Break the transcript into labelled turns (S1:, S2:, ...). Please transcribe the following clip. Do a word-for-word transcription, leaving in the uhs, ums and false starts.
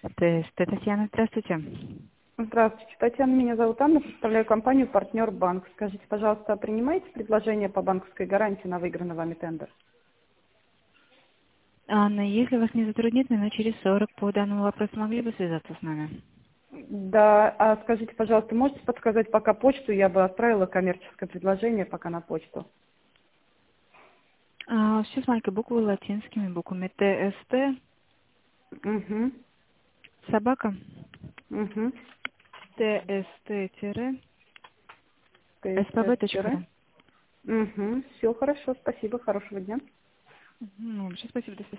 S1: ТСТ, Татьяна, здравствуйте.
S2: Здравствуйте, Татьяна, меня зовут Анна, представляю компанию «Партнер Банк». Скажите, пожалуйста, а принимаете предложение по банковской гарантии на выигранный вами тендер?
S1: Анна, если вас не затруднит, минут через сорок по данному вопросу могли бы связаться с нами?
S2: Да, а скажите, пожалуйста, можете подсказать пока почту? Я бы отправила коммерческое предложение пока на почту.
S1: А, все с маленькой буквы латинскими буквами. ТСТ,
S2: Угу,
S1: собака,
S2: угу.
S1: tst-spb.ru.
S2: Угу, все хорошо, спасибо, хорошего дня.
S1: Ну, большое спасибо, до свидания.